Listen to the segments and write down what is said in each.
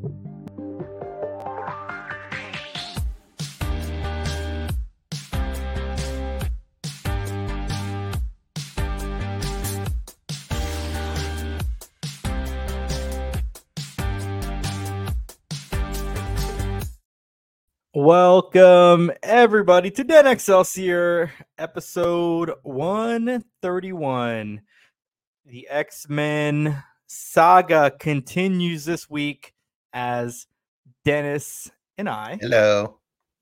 Welcome, everybody, to Den Excelsior, episode 131. The X-Men saga continues this week as Dennis and I Hello.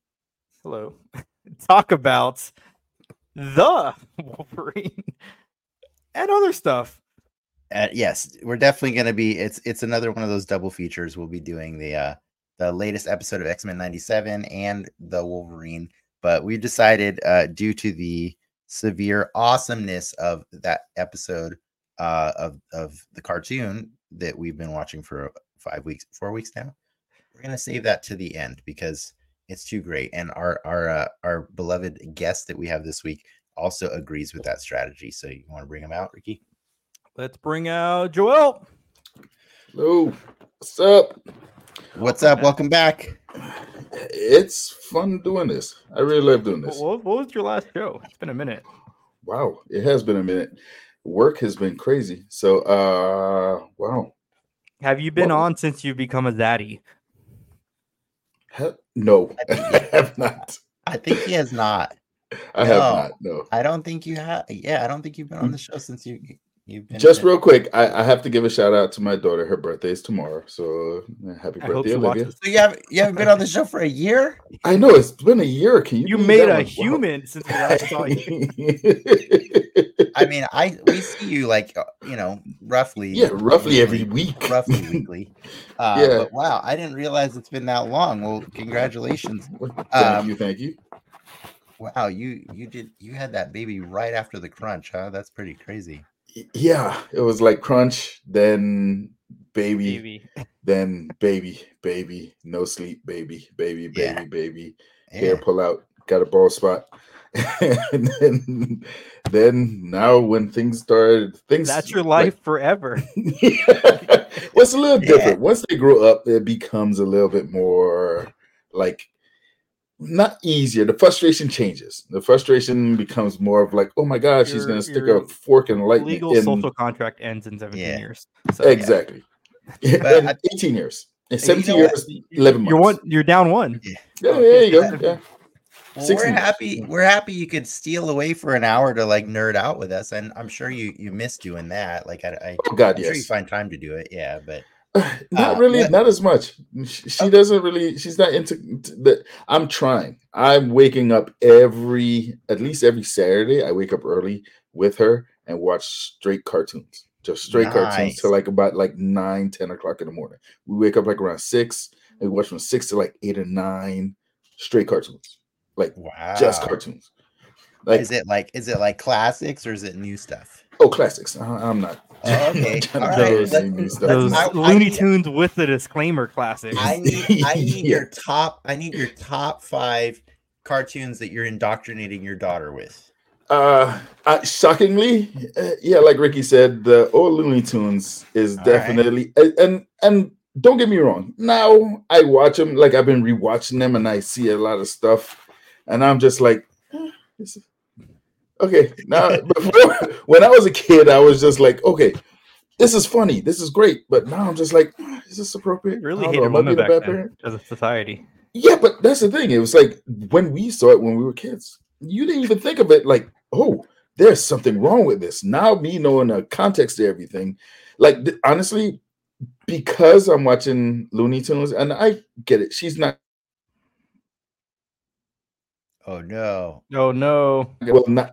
talk about the Wolverine and other stuff. Yes, we're definitely going to be. It's another one of those double features. We'll be doing the latest episode of X-Men 97 and the Wolverine. But we decided, due to the severe awesomeness of that episode of the cartoon that we've been watching for 4 weeks now, we're going to save that to the end because it's too great. And our beloved guest that we have this week also agrees with that strategy. So you want to bring him out, Ricky? Let's bring out Joel. Hello. What's up? What's up? Welcome back. It's fun doing this. I really love doing this. What was your last show? It's been a minute. Wow. It has been a minute. Work has been crazy. So, wow. Have you been on since you've become a zaddy? No, I have not. I think he has not. I have not. No. I don't think you have. Yeah, I don't think you've been on the show since you've been. Just real quick, I have to give a shout out to my daughter. Her birthday is tomorrow, so happy birthday, Olivia! So you haven't been on the show for a year? I know it's been a year. Can you made a human since we last saw you? I mean, we see you roughly. Yeah, roughly every week, roughly weekly. Yeah. But wow, I didn't realize it's been that long. Well, congratulations. Thank you. Wow, you had that baby right after the crunch, huh? That's pretty crazy. Yeah, it was like crunch, then baby. Then baby, no sleep, baby, hair pull out, got a bald spot. And then now when things started, that's your life forever. What's a little different. Once they grow up, it becomes a little bit more like not easier. The frustration changes. The frustration becomes more of like, oh my God, she's gonna stick a fork in lightning. Legal social contract ends in 17 years. So, exactly. Yeah. 18 years. In 17 years, 11 months. You're down one. Yeah, there you go. Yeah. Well, we're happy you could steal away for an hour to like nerd out with us, and I'm sure you miss doing that. Like I'm sure you find time to do it. Yeah, but not really, not as much. She doesn't really. She's not into that. I'm trying. I'm waking up at least every Saturday. I wake up early with her and watch straight cartoons, just straight cartoons till like about 9-10 o'clock in the morning. We wake up like around 6 and we watch from 6 to like 8 or 9 straight cartoons, just cartoons. Like, is it like classics or is it new stuff? Oh, classics. I'm not. Oh, okay. Those Looney Tunes with the disclaimer classics. I need your top 5 cartoons that you're indoctrinating your daughter with. Shockingly, like Ricky said, the old Looney Tunes is definitely and don't get me wrong. Now I watch them, like I've been rewatching them, and I see a lot of stuff, and I'm just like, okay. Now, before, when I was a kid, I was just like, okay, this is funny, this is great, but now I'm just like, is this appropriate? Really hated women back then as a society. Yeah, but that's the thing. It was like when we saw it when we were kids, you didn't even think of it like, oh, there's something wrong with this. Now, me knowing the context of everything, like honestly, because I'm watching Looney Tunes, and I get it. She's not. Oh no! Oh no! Well, not.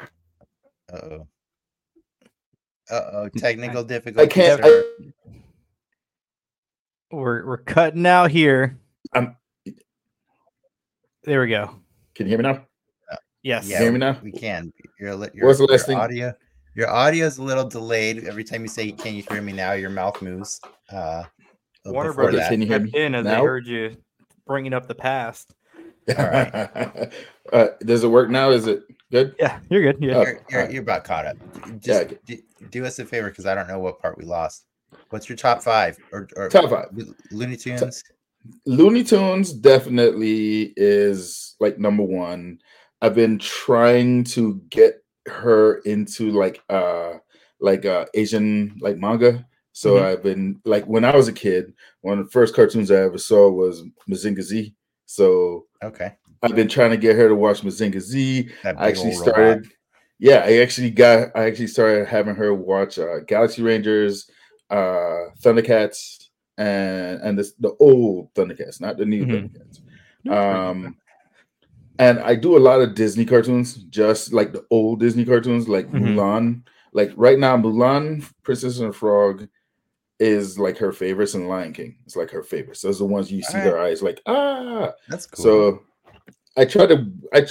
Uh-oh. Technical difficulties. I can't. We're cutting out here. There we go. Can you hear me now? Yes. Yeah, hear me now? We can. What's the last thing? Your audio is a little delayed. Every time you say, "Can you hear me now?" your mouth moves. Warner Brothers can you hear me in as they heard you bringing up the past. All right. Does it work now? Is it good? Yeah, you're good. Yeah, you're about caught up. Just do us a favor because I don't know what part we lost. What's your top 5 or Top 5? Looney Tunes? Looney Tunes definitely is like number 1. I've been trying to get her into like Asian like manga. So I've been like, when I was a kid, one of the first cartoons I ever saw was Mazinga Z. So okay, I've been trying to get her to watch Mazinga Z. I actually started. Robot. Yeah, I actually started having her watch Galaxy Rangers, Thundercats, and the old Thundercats, not the new Thundercats. And I do a lot of Disney cartoons, just like the old Disney cartoons, like Mulan. Like right now, Mulan, Princess and the Frog is like her favorites, and Lion King. It's like her favorites. Those are the ones you see their eyes like, ah. That's cool. So I try to, I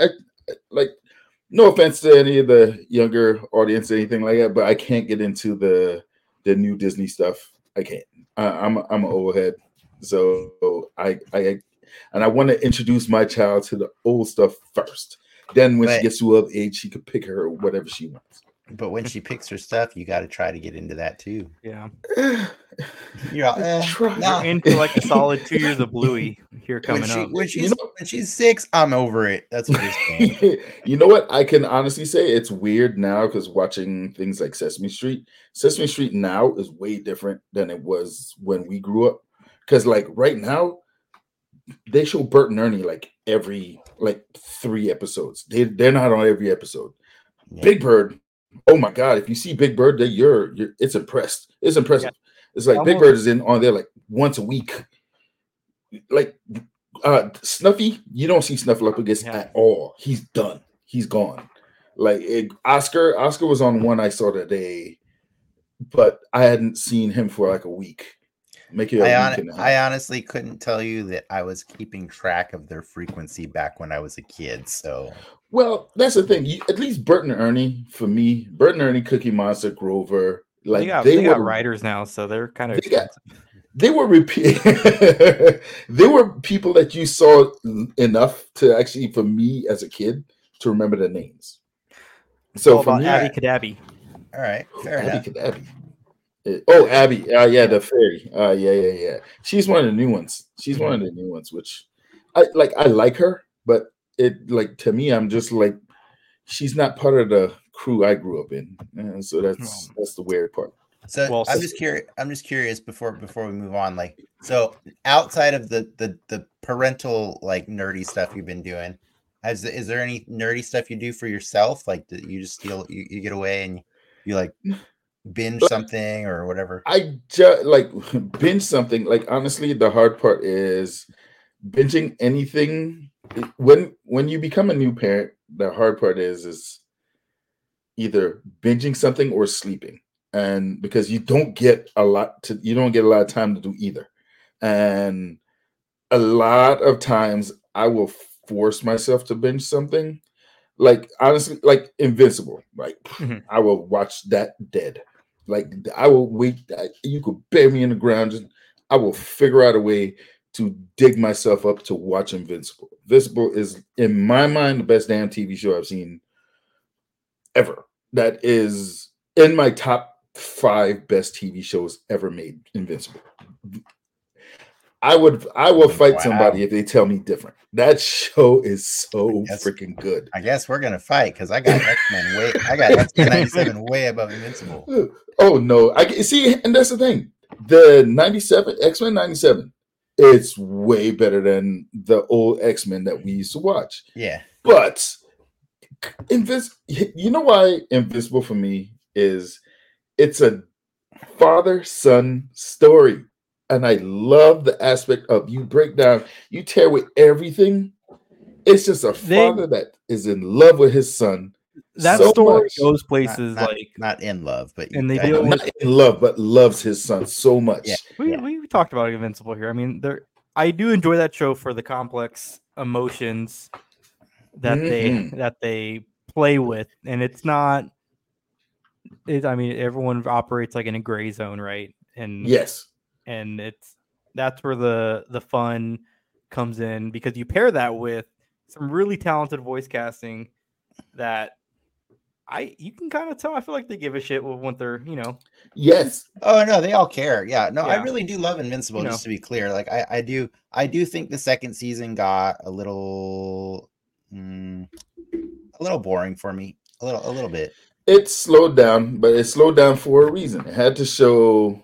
no offense to any of the younger audience, anything like that, but I can't get into the new Disney stuff. I can't. I'm an old head, so I want to introduce my child to the old stuff first. Then when she gets to of age, she could pick her whatever she wants. But when she picks her stuff, you got to try to get into that too. Yeah. You're into like a solid 2 years of Bluey here coming up. When she's 6, I'm over it. That's what you're saying. You know what? I can honestly say it's weird now because watching things like Sesame Street now is way different than it was when we grew up. Because like right now, they show Bert and Ernie like every 3 episodes. They're not on every episode. Yeah. Big Bird. Oh my God! If you see Big Bird, it's impressed. It's impressive. Yeah. It's like Big Bird is on there like once a week. Like Snuffy, you don't see Snuffleupagus at all. He's done. He's gone. Like Oscar was on one I saw today, but I hadn't seen him for like a week. I honestly couldn't tell you that I was keeping track of their frequency back when I was a kid. So, well, that's the thing. At least Bert and Ernie, for me, Bert and Ernie, Cookie Monster, Grover, like they got writers now, so they're kind of expensive. They were they were people that you saw enough to actually, for me as a kid, to remember their names. So for me, Abby Cadabby. All right, fair enough. Abby Cadabby. Oh, Abby. Yeah, the fairy. Yeah. She's one of the new ones. Which I like her, but it like to me, I'm just like, she's not part of the crew I grew up in. And so that's the weird part. So I'm just curious before we move on. Like, so outside of the parental like nerdy stuff you've been doing, is there any nerdy stuff you do for yourself? Like, that you just you get away and you like binge something or whatever? I just like binge something. Like, honestly, the hard part is binging anything. When you become a new parent, the hard part is either binging something or sleeping. And because you don't get a lot of time to do either. And a lot of times I will force myself to binge something. Like, honestly, like Invincible. Like, I will watch that dead. Like, I will wait. You could bury me in the ground. I will figure out a way to dig myself up to watch Invincible. Invincible is, in my mind, the best damn TV show I've seen ever. That is in my top 5 best TV shows ever made. Invincible. I will fight somebody if they tell me different. That show is so freaking good. I guess we're gonna fight because I got X-Men 97 way above Invincible. Oh no, I see, and that's the thing. The X-Men 97, it's way better than the old X-Men that we used to watch. Yeah, but you know why Invincible for me is, it's a father-son story. And I love the aspect of you break down, you tear with everything. It's just a father that is in love with his son. That so story much. Goes places not in love, but not in love, but loves his son so much. Yeah. We talked about Invincible here. I mean, I do enjoy that show for the complex emotions that they play with, and it's not. I mean, everyone operates like in a gray zone, right? And yes. And that's where the fun comes in, because you pair that with some really talented voice casting that you can kind of tell. I feel like they give a shit with what they're, Yes. Oh no, they all care. Yeah, no, I Yeah. really do love Invincible. You know. Just to be clear, like I do think the second season got a little boring for me, a little bit. It slowed down, but it slowed down for a reason. It had to show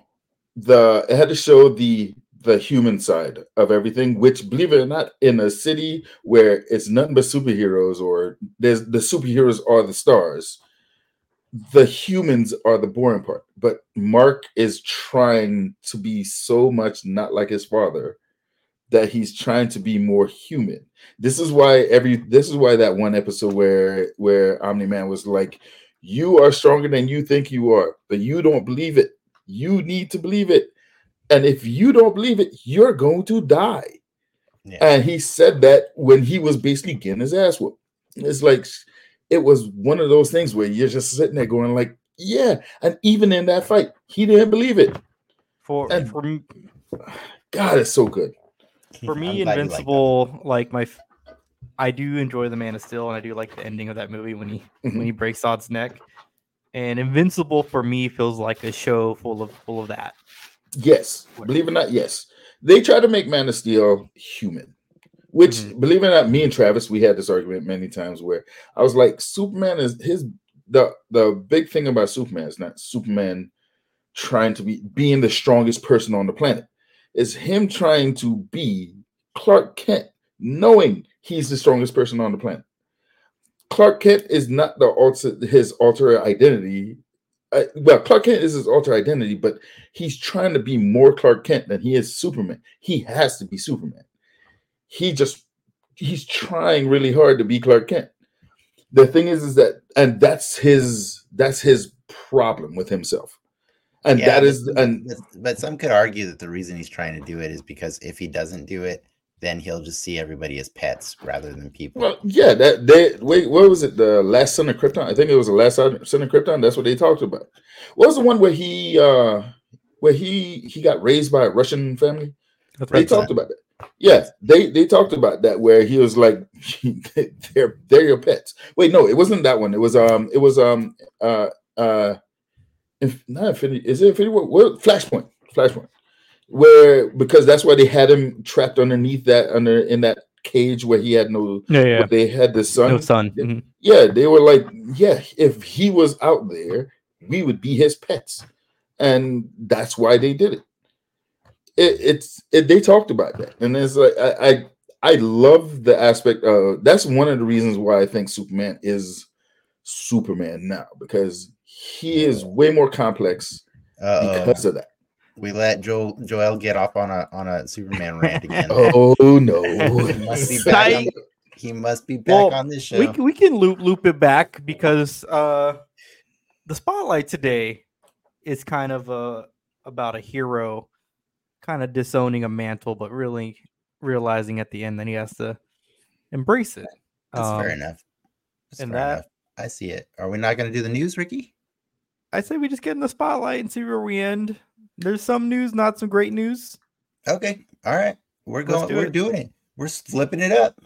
the human side of everything, which, believe it or not, in a city where it's nothing but superheroes, or the superheroes are the stars, the humans are the boring part. But Mark is trying to be so much not like his father that he's trying to be more human. This is why that one episode where Omni-Man was like, "You are stronger than you think you are, but you don't believe it. You need to believe it. And if you don't believe it, you're going to die." Yeah. And he said that when he was basically getting his ass whooped. It's like, it was one of those things where you're just sitting there going like, yeah. And even in that fight, he didn't believe it. For me, God, it's so good. For me, Invincible, I do enjoy the Man of Steel, and I do like the ending of that movie when he breaks Zod's neck. And Invincible for me feels like a show full of that. Yes, believe it or not, yes. They try to make Man of Steel human, which, believe it or not, me and Travis, we had this argument many times where I was like, Superman is the big thing about Superman is not Superman trying to being the strongest person on the planet. Is him trying to be Clark Kent, knowing he's the strongest person on the planet. Clark Kent is not his alter identity. Clark Kent is his alter identity, but he's trying to be more Clark Kent than he is Superman. He has to be Superman. He's trying really hard to be Clark Kent. The thing is that, and that's his problem with himself. And but some could argue that the reason he's trying to do it is because if he doesn't do it, then he'll just see everybody as pets rather than people. Well, yeah, what was it? The Last Son of Krypton? I think it was the Last Son of Krypton. That's what they talked about. What was the one where he got raised by a Russian family? They talked about that. Yeah, they talked about that, where he was like, they're your pets. Wait, no, it wasn't that one. It was not Infinity. Is it Infinity War? Well, Flashpoint. Where, because that's why they had him trapped underneath in that cage where he had where they had the sun. No sun. Yeah, they were like, yeah, if he was out there, we would be his pets. And that's why they did it. They talked about that. And it's like, I love the aspect of, that's one of the reasons why I think Superman is Superman now, because he is way more complex because of that. We let Joel get off on a Superman rant again. Oh no! He must be back on this show. We can loop it back, because the spotlight today is kind of about a hero kind of disowning a mantle, but really realizing at the end that he has to embrace it. That's fair enough. I see it. Are we not going to do the news, Ricky? I say we just get in the spotlight and see where we end. There's some news, not some great news. Okay. All right. We're doing it. We're flipping it up.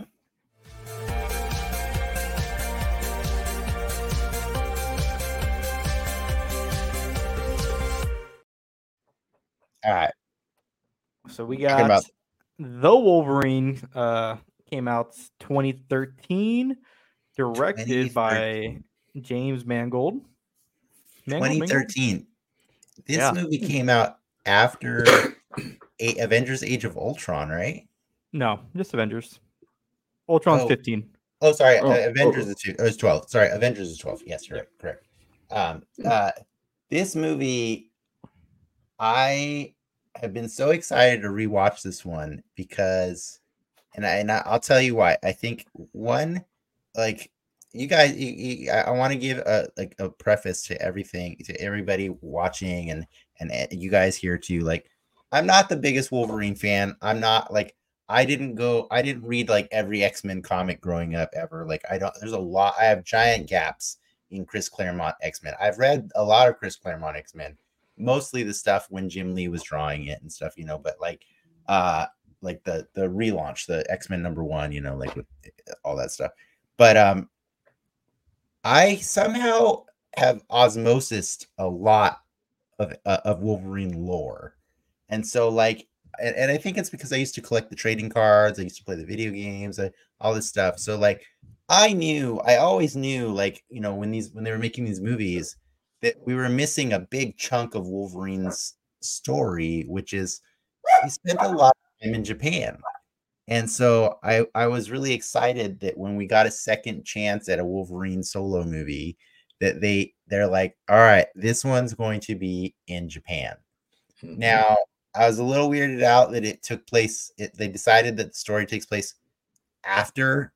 All right. So we got The Wolverine came out 2013, directed by James Mangold. 2013. This movie came out after Avengers Age of Ultron, right? No, just Avengers. Ultron's 15. Oh, sorry. Avengers is 12. Sorry, Avengers is 12. Yes, you're right. Correct. This movie, I have been so excited to rewatch this one because, and I'll tell you why. I think one, like, you guys, I want to give a preface to everything, to everybody watching and you guys here too. Like, I'm not the biggest Wolverine fan. I'm not like, I didn't read like every X-Men comic growing up ever. Like, there's a lot. I have giant gaps in Chris Claremont X-Men. I've read a lot of Chris Claremont X-Men, mostly the stuff when Jim Lee was drawing it and stuff, but like the relaunch, the X-Men #1, like with all that stuff. But I somehow have osmosis a lot of Wolverine lore, and so like, and I think it's because I used to collect the trading cards, I used to play the video games, all this stuff. So like, I always knew, like, you know, when they were making these movies, that we were missing a big chunk of Wolverine's story, which is he spent a lot of time in Japan. And so I was really excited that when we got a second chance at a Wolverine solo movie, that they're like, all right, this one's going to be in Japan. Mhm. Now, I was a little weirded out that it took place. They decided that the story takes place after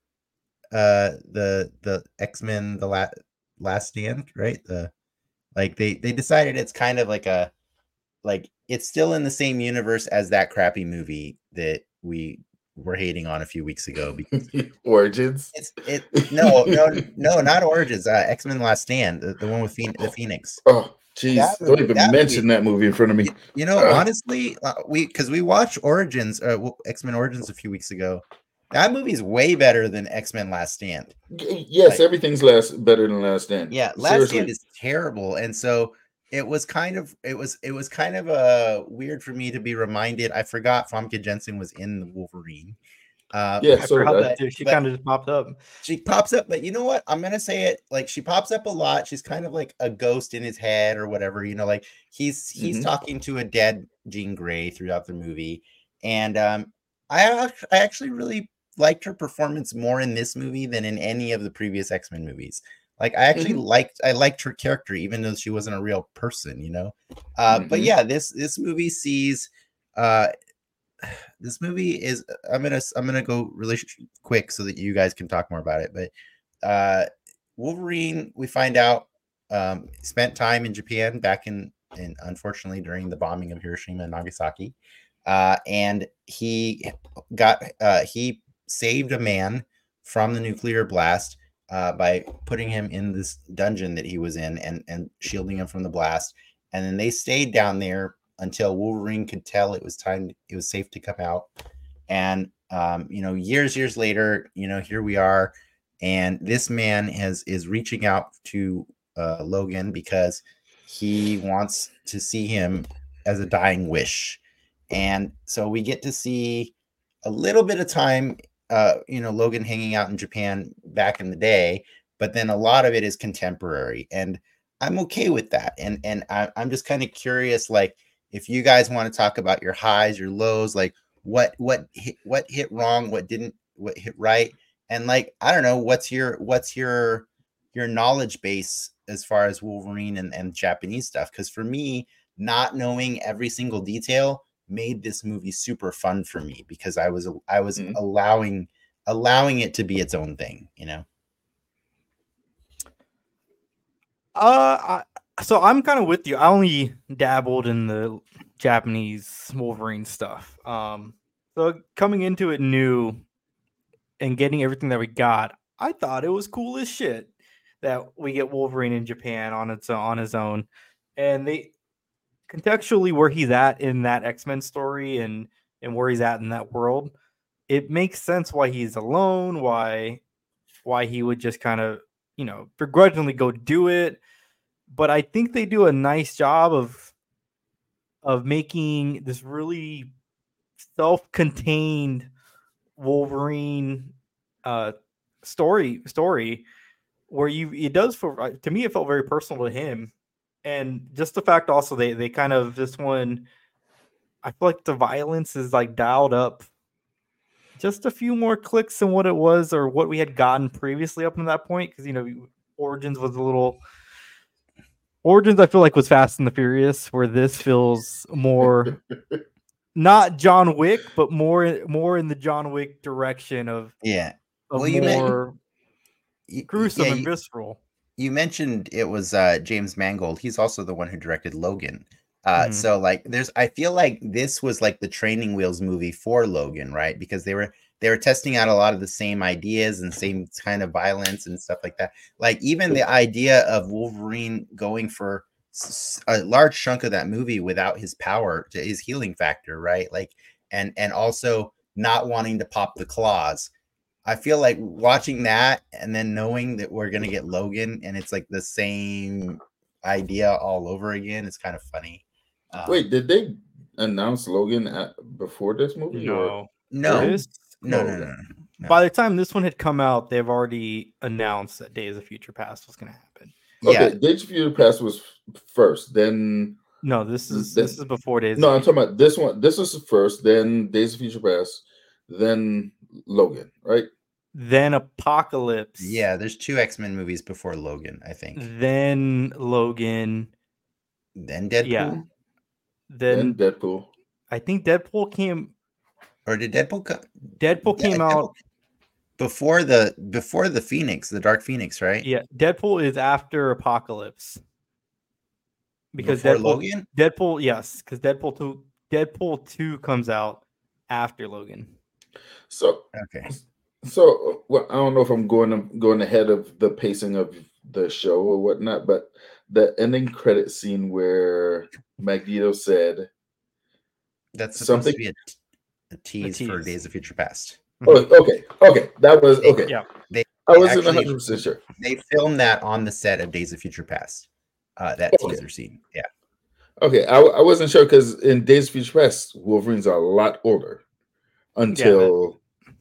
the X-Men Last Stand, right? They decided it's kind of like a, like, it's still in the same universe as that crappy movie that we were hating on a few weeks ago, because Origins. no, not Origins. X-Men Last Stand, the one with the Phoenix. Oh, jeez! Don't even mention that movie in front of me. You know, honestly, because we watched Origins, X-Men Origins a few weeks ago. That movie is way better than X-Men Last Stand. Yes, everything's better than Last Stand. Yeah, Last Stand is terrible, and so it was kind of weird for me to be reminded. I forgot Famke Jensen was in the Wolverine. Yeah, I forgot that too. She kind of just popped up. She pops up, but you know what? I'm gonna say it, like, she pops up a lot. She's kind of like a ghost in his head or whatever, you know, like he's talking to a dead Jean Grey throughout the movie. And I actually really liked her performance more in this movie than in any of the previous X-Men movies. Like, I actually liked her character, even though she wasn't a real person, you know. But yeah, this movie sees this movie is, I'm gonna go really quick so that you guys can talk more about it. But Wolverine, we find out, spent time in Japan back in unfortunately during the bombing of Hiroshima and Nagasaki, and he saved a man from the nuclear blast by putting him in this dungeon that he was in, and shielding him from the blast. And then they stayed down there until Wolverine could tell it was safe to come out. And you know, years later, you know, here we are, and this man is reaching out to Logan because he wants to see him as a dying wish. And so we get to see a little bit of time, you know, Logan hanging out in Japan back in the day, but then a lot of it is contemporary, and I'm okay with that. And I'm just kind of curious, like, if you guys want to talk about your highs, your lows, like what hit wrong, what hit right, and, like, I don't know, what's your knowledge base as far as Wolverine and Japanese stuff? Because for me, not knowing every single detail made this movie super fun for me, because I was allowing it to be its own thing, you know. So I'm kind of with you. I only dabbled in the Japanese Wolverine stuff. So coming into it new and getting everything that we got, I thought it was cool as shit that we get Wolverine in Japan on his own, and they contextually where he's at in that X-Men story and where he's at in that world, it makes sense why he's alone, why he would just kind of, you know, begrudgingly go do it. But I think they do a nice job of making this really self-contained Wolverine story where it does, for to me, it felt very personal to him. And just the fact also they kind of, this one, I feel like the violence is like dialed up just a few more clicks than what it was or what we had gotten previously up to that point. Because, you know, Origins I feel like was Fast and the Furious, where this feels more not John Wick, but more in the John Wick direction of more gruesome and visceral. You mentioned it was James Mangold. He's also the one who directed Logan. So like, I feel like this was like the training wheels movie for Logan, right? Because they were testing out a lot of the same ideas and same kind of violence and stuff like that. Like, even the idea of Wolverine going for a large chunk of that movie without his power, to his healing factor, right? Like, and also not wanting to pop the claws. I feel like watching that and then knowing that we're gonna get Logan and it's like the same idea all over again. It's kind of funny. Wait, did they announce Logan before this movie? Or No. This No. by the time this one had come out, they've already announced that Days of Future Past was going to happen. Okay, Yeah. Days of Future Past was first, then No, this is before Days. No, I'm talking about this one. This is first, then Days of Future Past, then Logan, right? Then Apocalypse. Yeah, there's 2 X-Men movies before Logan, I think. Then Logan. Then Deadpool. Yeah. Then Deadpool. I think Deadpool came. Or did Deadpool come? Deadpool came out before the Phoenix, the Dark Phoenix, right? Yeah, Deadpool is after Apocalypse. Because before Logan? Deadpool, yes, because Deadpool 2 comes out after Logan. So okay. So well, I don't know if I'm going ahead of the pacing of the show or whatnot, but the ending credit scene where Magneto said that's supposed to be a tease for tease. Days of Future Past. Oh, okay, that was okay. Yeah, I wasn't 100% sure. They filmed that on the set of Days of Future Past. That teaser scene. Yeah. Okay, I wasn't sure because in Days of Future Past, Wolverine's a lot older. Until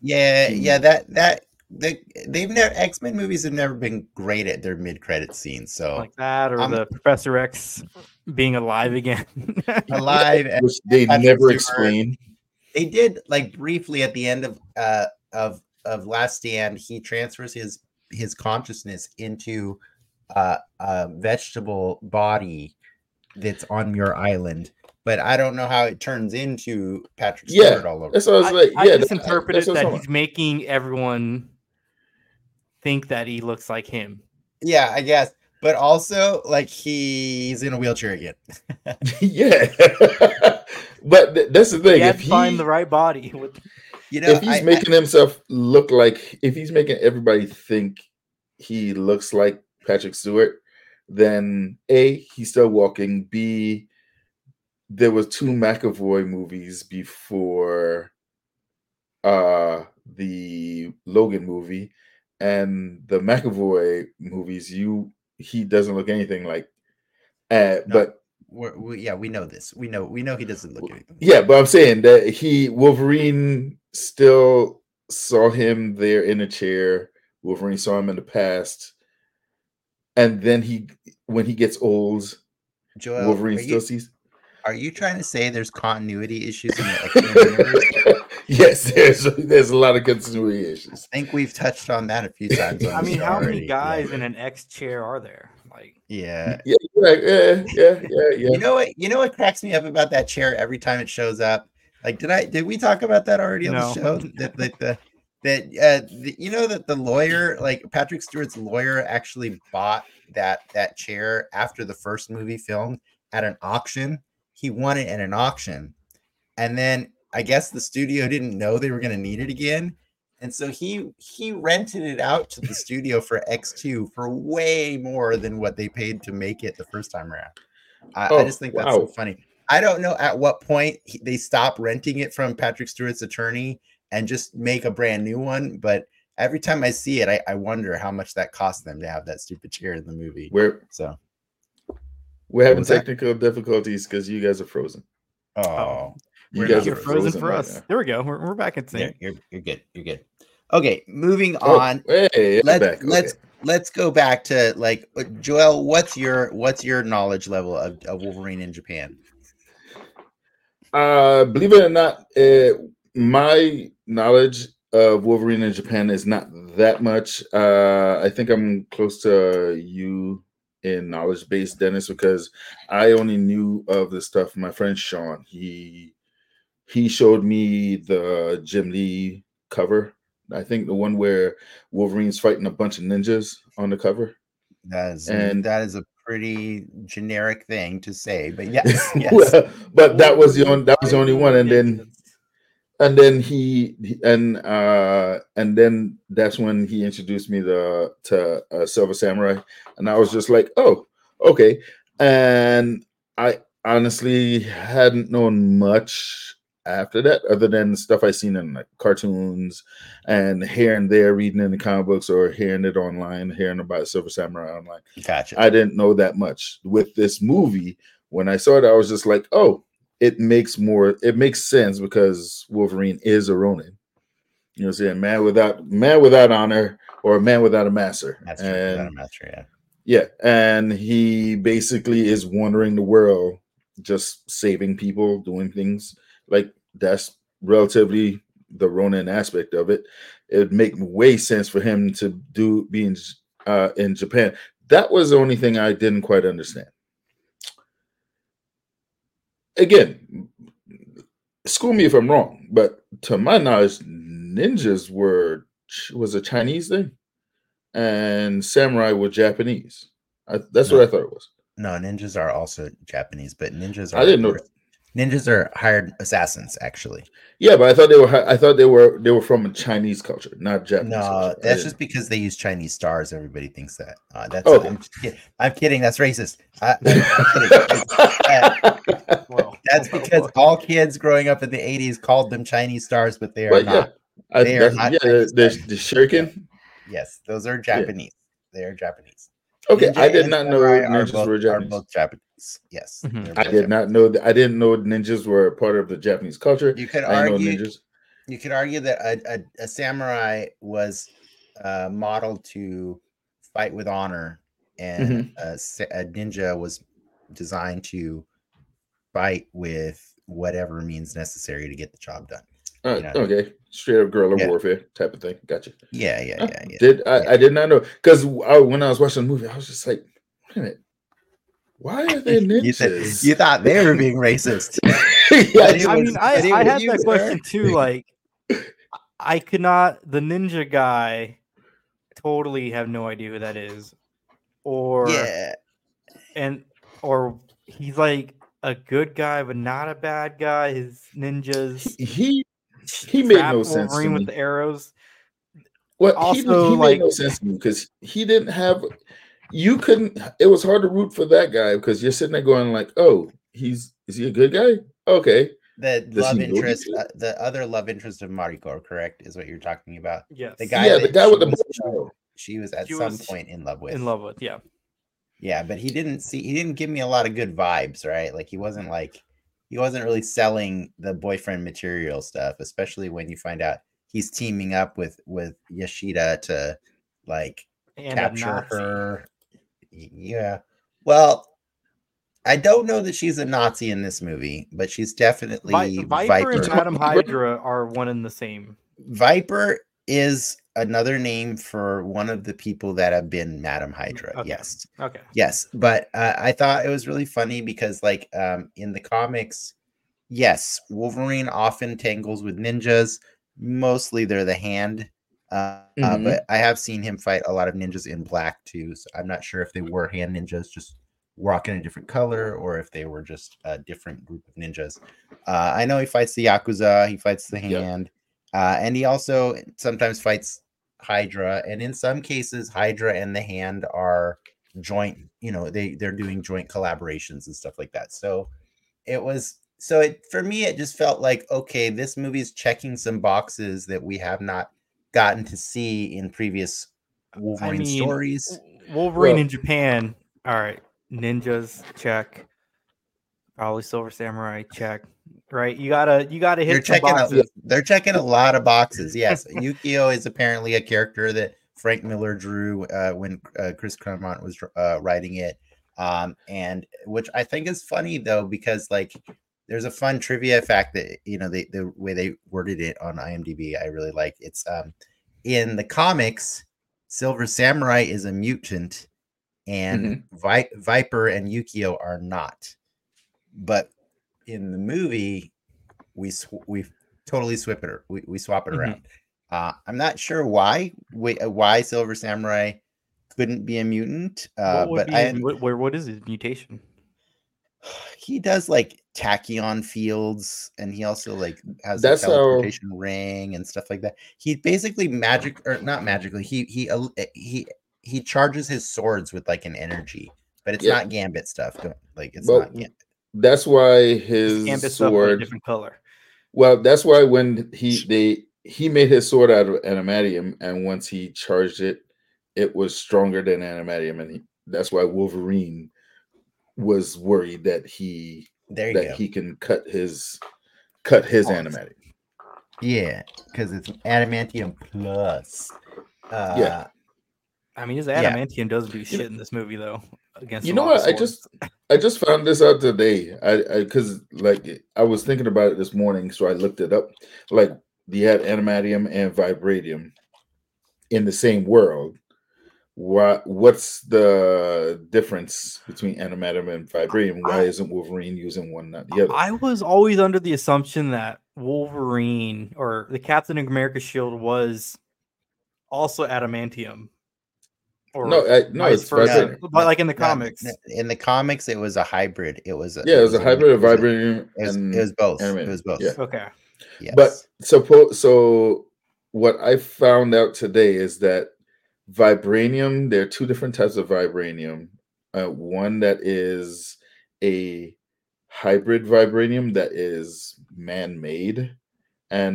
they've never X-Men movies have never been great at their mid-credit scenes. So like that, or the Professor X being alive again, which they never explain. They did like briefly at the end of Last Stand. He transfers his consciousness into a vegetable body that's on Muir Island. But I don't know how it turns into Patrick Stewart all over. So I just interpreted that he's making everyone think that he looks like him. Yeah, I guess. But also, like, he's in a wheelchair again. Yeah. But that's the thing. He had to find the right body. If he's making himself look like, if he's making everybody think he looks like Patrick Stewart, then A, he's still walking. B, there was 2 McAvoy movies before the Logan movie, and the McAvoy movies, he doesn't look anything like. But we know this. We know he doesn't look anything. Yeah, but I'm saying that Wolverine still saw him there in a chair. Wolverine saw him in the past, and then when he gets old, Joel, Wolverine still sees. Are you trying to say there's continuity issues in the X-Men universe? Yes, there's a lot of continuity issues. I think we've touched on that a few times. I mean, how many guys in an X chair are there? Like, yeah. You know what cracks me up about that chair every time it shows up? Like, did we talk about that already on the show? That the lawyer, like Patrick Stewart's lawyer, actually bought that chair after the first movie filmed at an auction. He won it at an auction, and then I guess the studio didn't know they were going to need it again, and so he rented it out to the studio for X2 for way more than what they paid to make it the first time around. I just think that's so funny. I don't know at what point they stop renting it from Patrick Stewart's attorney and just make a brand new one, but every time I see it, I wonder how much that cost them to have that stupid chair in the movie. We're having technical difficulties because you guys are frozen. Oh, you guys are frozen for us. There we go. We're back in sync. Yeah, you're good. You're good. Okay, moving on. Let's go back to like Joel. What's your knowledge level of Wolverine in Japan? Believe it or not, my knowledge of Wolverine in Japan is not that much. I think I'm close to you in knowledge base, Dennis, because I only knew of the stuff. My friend Sean, he showed me the Jim Lee cover. I think the one where Wolverine's fighting a bunch of ninjas on the cover. That is a pretty generic thing to say, but yes. Well, but that was the only one, and then that's when he introduced me to Silver Samurai, and I was just like, oh, okay. And I honestly hadn't known much after that, other than the stuff I seen in like cartoons and here and there, reading in the comic books or hearing it online, hearing about Silver Samurai online. Gotcha. I didn't know that much. With this movie, when I saw it, I was just like, oh, it makes sense because Wolverine is a Ronin. You know what I'm saying? Man without honor, or a man without a master. That's true. Without a master, yeah. Yeah, and he basically is wandering the world, just saving people, doing things. Like, that's relatively the Ronin aspect of it. It'd make way sense for him to be in Japan. That was the only thing I didn't quite understand. Again, school me if I'm wrong, but to my knowledge, ninjas was a Chinese thing, and samurai were Japanese. That's what I thought it was. No, ninjas are also Japanese, but ninjas are. I didn't know that. Ninjas are hired assassins, actually. Yeah, but I thought they were from a Chinese culture, not Japanese. No, that's just because they use Chinese stars. Everybody thinks that. That's. Okay. I'm kidding. That's racist. I'm kidding. Well, that's because all kids growing up in the 80s called them Chinese stars, but they are not. They are not. The shuriken. Yes, those are Japanese. Yeah. They are Japanese. Okay, Ninja I did not know ninjas were Japanese. Are both Japanese. Yes, I did not know that. I didn't know ninjas were part of the Japanese culture. You could argue that a samurai was modeled to fight with honor, and a ninja was designed to fight with whatever means necessary to get the job done. Okay, straight up guerrilla warfare type of thing. Gotcha. Yeah. I did not know, because when I was watching the movie, I was just like, wait a minute, why are they ninjas? You thought they were being racist. I had that question too. Like, I could not. The ninja guy, totally have no idea who that is, or he's like a good guy but not a bad guy. His ninjas. He made no sense to me. With the arrows. Well, also, he made no sense to me because he didn't have. You couldn't. It was hard to root for that guy because you're sitting there going like, "Oh, is he a good guy?" Okay. The love interest, the other love interest of Mariko, correct, is what you're talking about. Yes. The guy with the she was at some point in love with. Yeah. Yeah, but he didn't give me a lot of good vibes, right? Like he wasn't really selling the boyfriend material stuff, especially when you find out he's teaming up with Yoshida to capture her. Yeah. Well, I don't know that she's a Nazi in this movie, but she's definitely Viper and Madam Hydra are one and the same. Viper is another name for one of the people that have been Madam Hydra. Okay. Yes. Okay. Yes, but I thought it was really funny because, in the comics, yes, Wolverine often tangles with ninjas. Mostly they're the hand. But I have seen him fight a lot of ninjas in black too. So I'm not sure if they were hand ninjas, just rocking a different color, or if they were just a different group of ninjas. I know he fights the Yakuza, he fights the hand, and he also sometimes fights Hydra. And in some cases, Hydra and the hand are joint. They're doing joint collaborations and stuff like that. So for me, it just felt like, okay, this movie is checking some boxes that we have not gotten to see in previous Wolverine stories. Wolverine in Japan, all right, ninjas, check. Probably Silver Samurai, check. Right, you gotta hit some boxes. They're checking a lot of boxes. Yes, Yukio is apparently a character that Frank Miller drew when Chris Claremont was writing it, and which I think is funny though, because there's a fun trivia fact that the way they worded it on IMDb I really like. It's in the comics, Silver Samurai is a mutant, and Viper and Yukio are not. But in the movie, we totally swap it around. I'm not sure why Silver Samurai couldn't be a mutant. What is his mutation? He does tachyon fields, and he also has a teleportation ring and stuff like that. He basically not magically. He charges his swords with an energy, but it's not Gambit stuff. Not Gambit. That's why his Gambit sword different color. Well, that's why when he made his sword out of adamantium, and once he charged it, it was stronger than adamantium, and that's why Wolverine was worried that There you go. he can cut his adamantium. Yeah, because it's adamantium plus. Yeah. I mean, his adamantium doesn't do shit in this movie though. Against you know what? I just found this out today. Because like I was thinking about it this morning, so I looked it up. Like you had adamantium and vibranium in the same world. What's the difference between adamantium and vibranium? Why isn't Wolverine using one, not the other? I was always under the assumption that Wolverine or the Captain America shield was also adamantium. Or no, it's vibranium. But like in the comics, in the comics, it was a hybrid. It was a hybrid of vibranium. It was both. Adamantium. It was both. Yeah. Okay. Yes. But so what I found out today is that vibranium, there are two different types of vibranium. One that is a hybrid vibranium that is man-made, and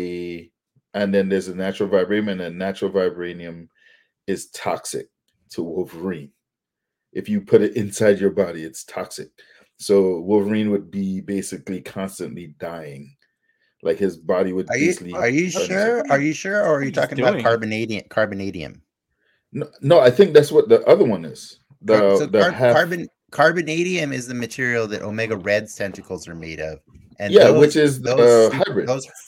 then there's a natural vibranium, and a natural vibranium is toxic to Wolverine. If you put it inside your body, it's toxic. So Wolverine would be basically constantly dying. Like his body would. Are you sure? Are you sure, or are you talking about carbonadium? No, I think that's what the other one is. Carbonadium is the material that Omega Red's tentacles are made of, and which is the hybrid.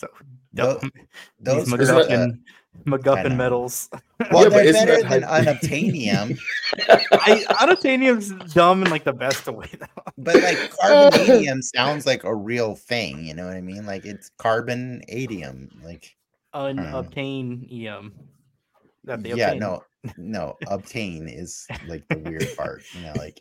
Those MacGuffin metals. Well, they're better than unobtainium. Unobtainium's dumb in like the best way, though. But like carbonadium sounds like a real thing. You know what I mean? Like it's carbonadium, like unobtainium. No. Obtain is like the weird part. You know, like.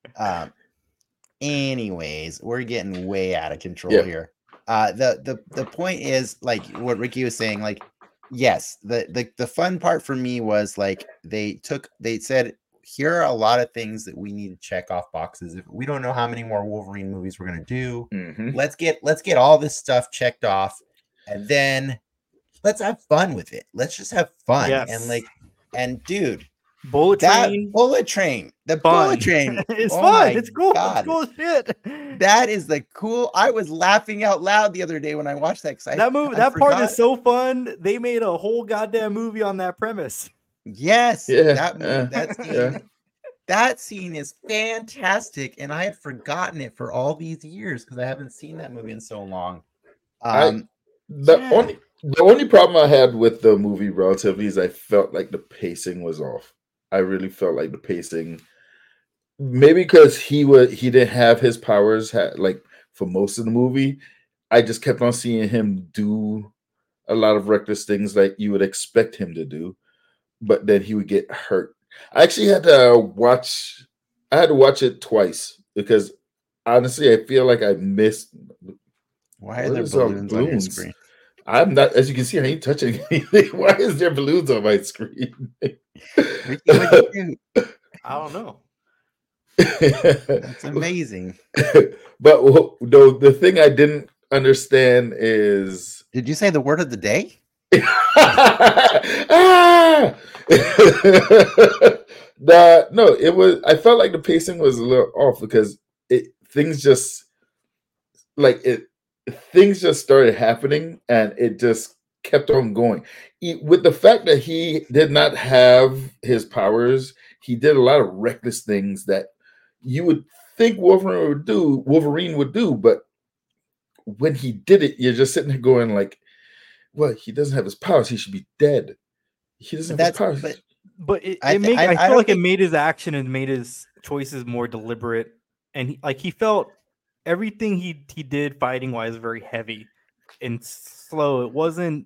Anyways, we're getting way out of control here. The point is like what Ricky was saying, like. Yes, the fun part for me was like they said, here are a lot of things that we need to check off boxes. If we don't know how many more Wolverine movies we're gonna do, let's get all this stuff checked off, and then let's have fun with it. Let's just have fun. Yes. And dude, Bullet Train. The Bullet Train. It's fun. It's cool. God. It's cool as shit. That is the cool. I was laughing out loud the other day when I watched that. That part is so fun. They made a whole goddamn movie on that premise. Yes. That scene is fantastic, and I had forgotten it for all these years because I haven't seen that movie in so long. The only problem I had with the movie relatively is I felt like the pacing was off. I really felt like the pacing, maybe because he didn't have his powers like for most of the movie. I just kept on seeing him do a lot of reckless things like you would expect him to do, but then he would get hurt. I actually had to watch it twice because honestly, I feel like I missed. Why are there balloons on your screen? I'm not, as you can see, I ain't touching anything. Why is there balloons on my screen? Ricky, what'd you do? I don't know. That's amazing. But the thing I didn't understand is, did you say the word of the day? It was. I felt like the pacing was a little off because things just started happening and it just kept on going. With the fact that he did not have his powers, he did a lot of reckless things that you would think Wolverine would do, but when he did it, you're just sitting there going like, well, he doesn't have his powers. He should be dead. He doesn't have his powers. But I feel like it made his action and made his choices more deliberate. And he felt everything he did fighting wise very heavy and slow. It wasn't,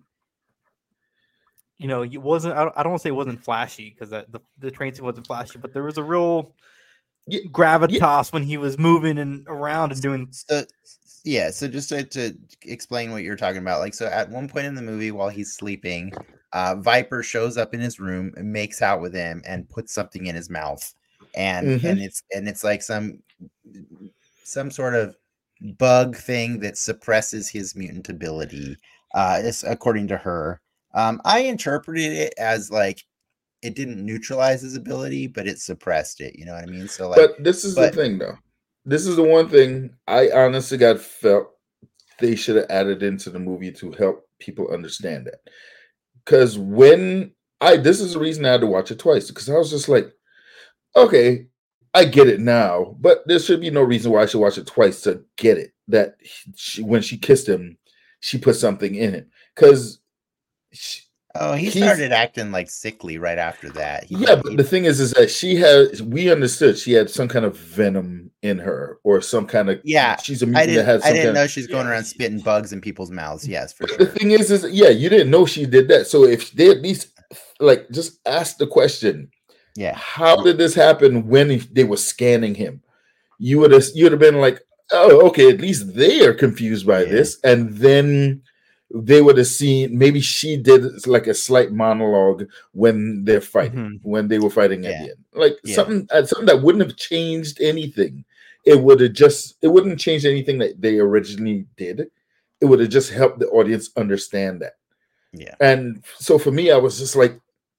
it wasn't. I don't want to say it wasn't flashy because the train scene wasn't flashy, but there was a real gravitas when he was moving and around and doing. So just to explain what you're talking about, like, so at one point in the movie while he's sleeping, Viper shows up in his room and makes out with him and puts something in his mouth, and it's like some sort of bug thing that suppresses his mutant ability. It's according to her. I interpreted it as like it didn't neutralize his ability, but it suppressed it. You know what I mean? So like, But this is the thing, though. This is the one thing I honestly got felt they should have added into the movie to help people understand that. Because this is the reason I had to watch it twice, because I was just like, okay, I get it now, but there should be no reason why I should watch it twice to get it. That when she kissed him, she put something in it. Because he started acting like sickly right after that. But the thing is that we understood she had some kind of venom in her, or some kind of she's a mutant that has some I didn't know she's going around spitting bugs in people's mouths. Yes, for sure. The thing is you didn't know she did that. So if they at least like just ask the question, how did this happen when they were scanning him? You'd have been like, oh, okay, at least they are confused by this, and then they would have seen maybe she did like a slight monologue when they're fighting, when they were fighting at the end, like something that wouldn't have changed anything. It wouldn't change anything that they originally did. It would have just helped the audience understand that. Yeah. And so for me, I was just like,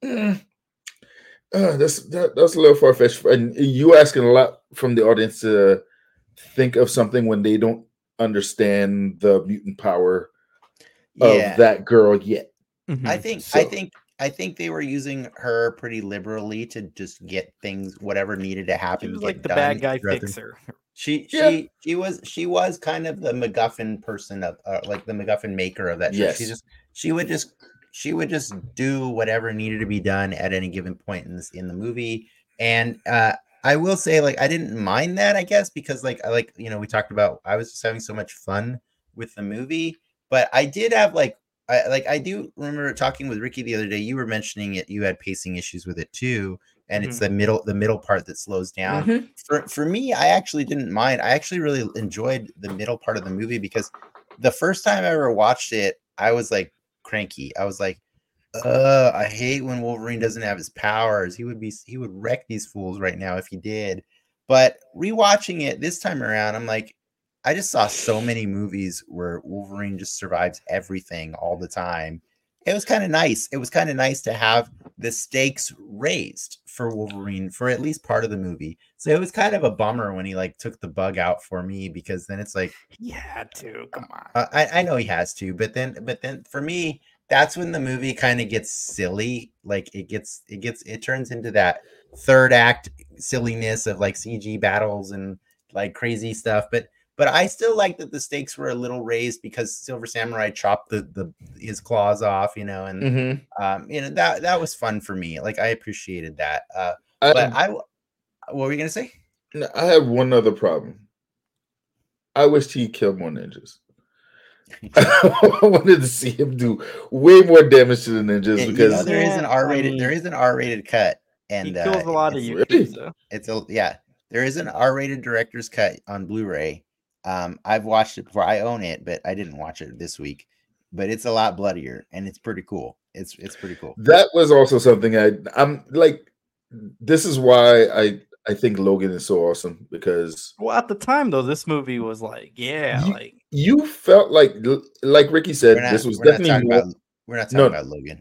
that's a little far-fetched. And you asking a lot from the audience to think of something when they don't understand the mutant power of that girl yet. I think they were using her pretty liberally to just get things, whatever needed to happen. She was like the bad guy fixer. She was kind of the MacGuffin person of like the MacGuffin maker of that show. Yes. She would just do whatever needed to be done at any given point in the movie. And I will say, like, I didn't mind that, I guess, because we talked about, I was just having so much fun with the movie. But I did have I do remember talking with Ricky the other day. You were mentioning it. You had pacing issues with it too, and it's the middle part that slows down. For me, I actually didn't mind. I actually really enjoyed the middle part of the movie, because the first time I ever watched it, I was like cranky. I was like, I hate when Wolverine doesn't have his powers. He would wreck these fools right now if he did. But rewatching it this time around, I'm like, I just saw so many movies where Wolverine just survives everything all the time. It was kind of nice. It was kind of nice to have the stakes raised for Wolverine for at least part of the movie. So it was kind of a bummer when he took the bug out for me, because then it's like, he had to. Come on. I know he has to, but then for me, that's when the movie kind of gets silly. Like it turns into that third act silliness of like CG battles and like crazy stuff. But I still like that the stakes were a little raised, because Silver Samurai chopped his claws off, and that was fun for me. Like, I appreciated that. What were you gonna say? I have one other problem. I wished he killed more ninjas. I wanted to see him do way more damage to the ninjas, because there is an R-rated cut, and he kills a lot of you. There is an R-rated director's cut on Blu-ray. I've watched it before. I own it, but I didn't watch it this week. But it's a lot bloodier, and it's pretty cool. It's pretty cool. That was also something I'm like. This is why I think Logan is so awesome, because at the time though, this movie was like, you felt like Ricky said, this was definitely we're not talking about Logan.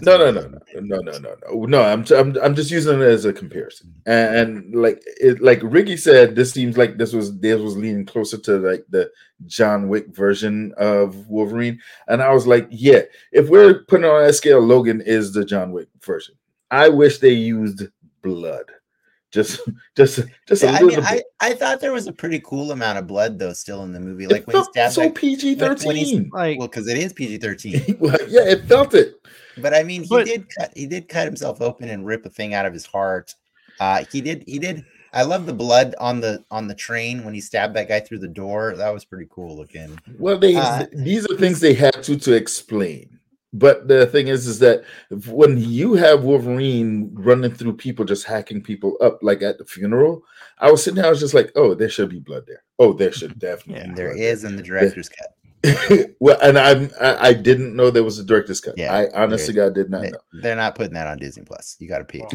No. I'm just using it as a comparison, and like Ricky said, this seems like this was leaning closer to like the John Wick version of Wolverine, and I was like, yeah, if we're putting on that scale, Logan is the John Wick version. I wish they used blood. Just a little bit. I thought there was a pretty cool amount of blood though still in the movie. Like when he stabbed PG-13. Well, because it is PG-13. Yeah, it felt it. But I mean, he did cut himself open and rip a thing out of his heart. He did. I love the blood on the train when he stabbed that guy through the door. That was pretty cool looking. Well, these are things they had to explain. But the thing is that when you have Wolverine running through people, just hacking people up, like at the funeral, I was sitting there, I was just like, oh, there should be blood there. Oh, there should definitely be there blood is there. In the director's cut. Well, and I didn't know there was a director's cut. Yeah, I honestly, God did not know. They're not putting that on Disney Plus. You got to pay. Well, Which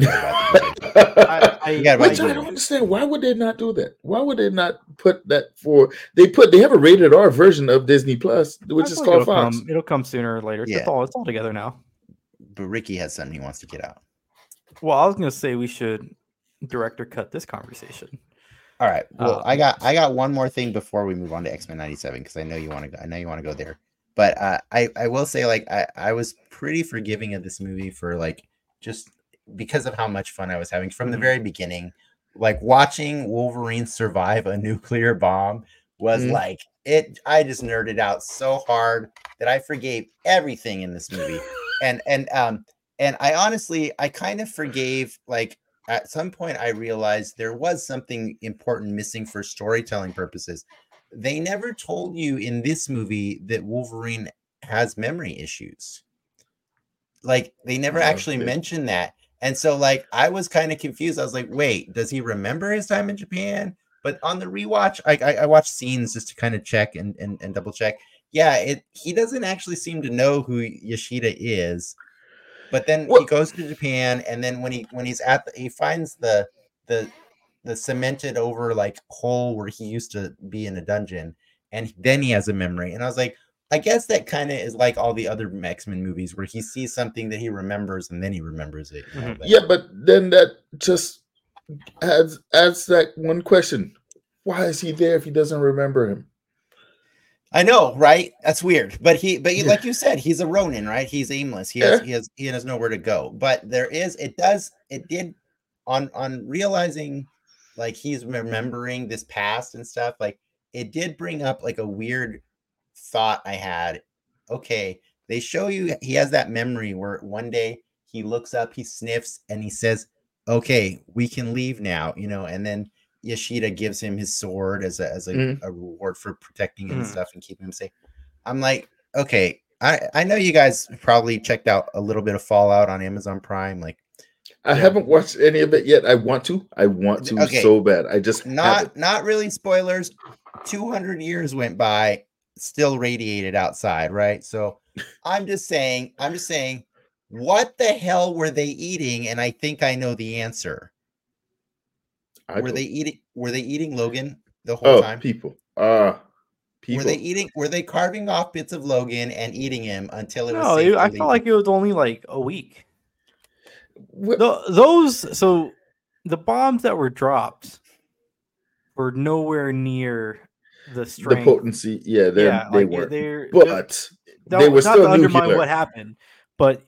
I I don't understand. Why would they not do that? Why would they not put that for? They have a rated R version of Disney Plus, which is called Fox. It'll come sooner or later. Yeah. It's all together now. But Ricky has something he wants to get out. Well, I was going to say we should director cut this conversation. All right. Well, I got one more thing before we move on to X-Men 97 because I know you want to go. I know you want to go there. But I will say, like, I was pretty forgiving of this movie for, like, just because of how much fun I was having from the very beginning. Like, watching Wolverine survive a nuclear bomb was like it. I just nerded out so hard that I forgave everything in this movie. And I honestly, I kind of forgave, like, at some point I realized there was something important missing for storytelling purposes. They never told you in this movie that Wolverine has memory issues. Like, they never actually mentioned that. And so, like, I was kind of confused. I was like, wait, does he remember his time in Japan? But on the rewatch, I watched scenes just to kind of check and double check. Yeah, he doesn't actually seem to know who Yoshida is. But then he goes to Japan, and then when he's he finds the cemented over, like, hole where he used to be in a dungeon, and then he has a memory. And I was like, I guess that kind of is like all the other X-Men movies where he sees something that he remembers and then he remembers it. You know, yeah, but then that just adds that one question: why is he there if he doesn't remember him? I know, right? That's weird. But like you said, he's a Ronin, right? He's aimless. He has nowhere to go. But it did on realizing, like, he's remembering this past and stuff, like, it did bring up, like, a weird thought I had. Okay, they show you he has that memory where one day he looks up, he sniffs, and he says, okay, we can leave now, you know, and then Yoshida gives him his sword as a reward for protecting him and stuff and keeping him safe. I'm like, okay, I know you guys probably checked out a little bit of Fallout on Amazon Prime. Like, I haven't watched any of it yet. I want to okay. So bad. I just not really spoilers. 200 years went by, still radiated outside, right? So I'm just saying, what the hell were they eating? And I think I know the answer. Were they eating Logan the whole time? People. Were they carving off bits of Logan and eating him until it was safe? I felt like it was only like a week. The bombs that were dropped were nowhere near the strength, the potency. Yeah, they weren't. But they were still not to undermine what happened, but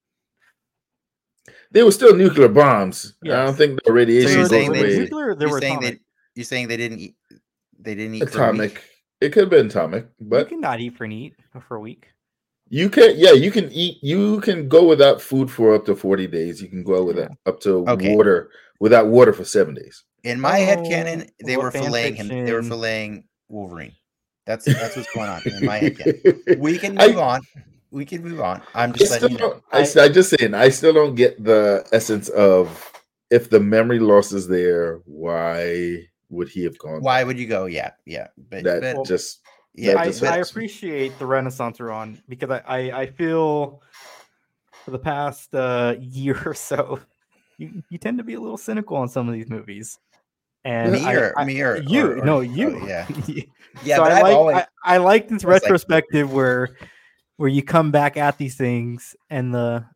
they were still nuclear bombs. Yes. I don't think the radiation. So you're saying they didn't eat atomic. It could have been atomic, but you cannot eat for a week. You can, you can eat. You can go without food for up to 40 days. You can go without up to water without water for 7 days. In my headcanon, they were filleting him. They were filleting Wolverine. That's what's going on in my headcanon. We can move on. We can move on. I'm just letting you know. I just saying, I still don't get the essence of, if the memory loss is there, why would he have gone? Why would you go? Yeah. But I appreciate the Renaissance we're on, because I feel for the past year or so, you tend to be a little cynical on some of these movies. And you. Oh, yeah. Yeah. So I like this retrospective where you come back at these things and the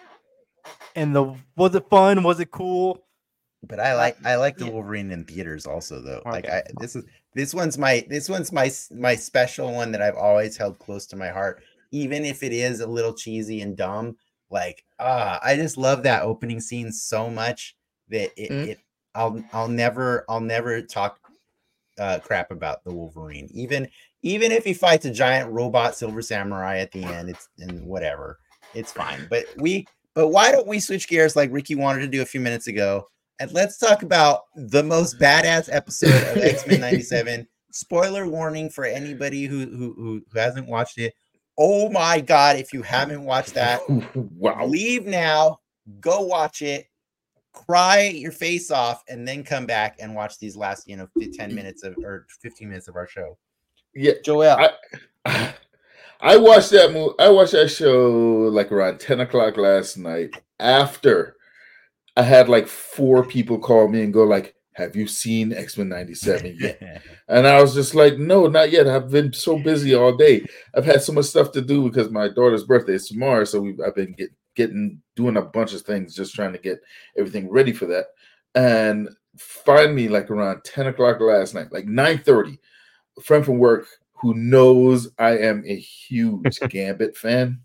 was it fun? Was it cool? But I like the Wolverine in theaters also, though. Okay. Like, this one's my special one that I've always held close to my heart, even if it is a little cheesy and dumb. Like, I just love that opening scene so much that I'll never talk crap about the Wolverine, even if he fights a giant robot Silver Samurai at the end. And whatever, it's fine. But why don't we switch gears like Ricky wanted to do a few minutes ago, and let's talk about the most badass episode of X-Men 97. Spoiler warning for anybody who hasn't watched it. Oh my God, if you haven't watched that, wow, leave now, go watch it, cry your face off, and then come back and watch these last 10 minutes or 15 minutes of our show. Yeah, Joel. I watched that movie. I watched that show like around 10 o'clock last night after I had like 4 people call me and go like, have you seen X-Men 97 yet? And I was just like, no, not yet. I've been so busy all day. I've had so much stuff to do because my daughter's birthday is tomorrow. So I've been doing a bunch of things, just trying to get everything ready for that. And finally, like around 10 o'clock last night, like 9:30, a friend from work who knows I am a huge Gambit fan.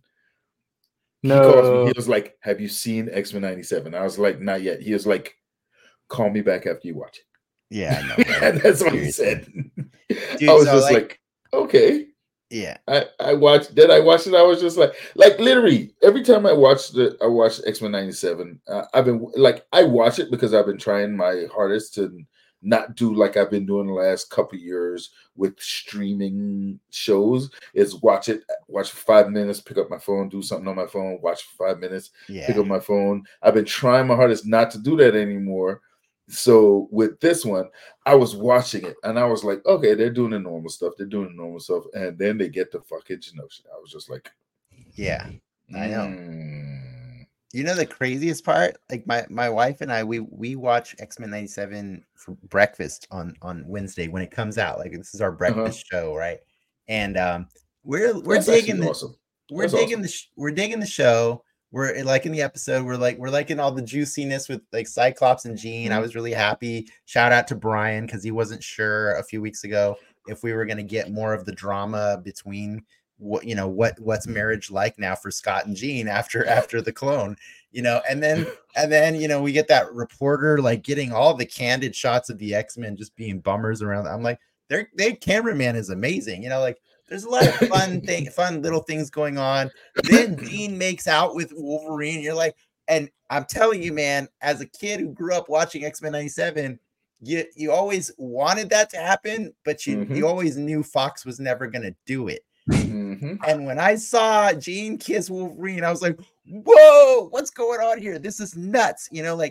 He calls me. He was like, have you seen X-Men 97? I was like, not yet. He was like, call me back after you watch it. Yeah, I know. And that's what he said. Dude, I was just like, okay. Yeah. I watched. Then I watched it. I was just like literally every time I watched X-Men 97. I've been like, I watch it because I've been trying my hardest to not do like I've been doing the last couple of years with streaming shows. Is watch 5 minutes, pick up my phone, do something on my phone, watch for 5 minutes, pick up my phone. I've been trying my hardest not to do that anymore. So with this one, I was watching it and I was like, okay, they're doing the normal stuff. And then they get to fucking Genosha. I was just like, yeah, I know. You know the craziest part? Like my wife and I, we watch X-Men 97 for breakfast on Wednesday when it comes out. Like this is our breakfast show, right? And we're digging awesome. We're digging the show. We're like in the episode. We're like in all the juiciness with like Cyclops and Jean. I was really happy. Shout out to Brian because he wasn't sure a few weeks ago if we were going to get more of the drama between what's marriage like now for Scott and Jean after the clone, and then we get that reporter like getting all the candid shots of the X-Men just being bummers around. I'm like, their cameraman is amazing, like. There's a lot of fun little things going on. Then Jean makes out with Wolverine. You're like, and I'm telling you, man, as a kid who grew up watching X-Men 97, you always wanted that to happen, but you always knew Fox was never going to do it. And when I saw Jean kiss Wolverine, I was like, whoa, what's going on here? This is nuts,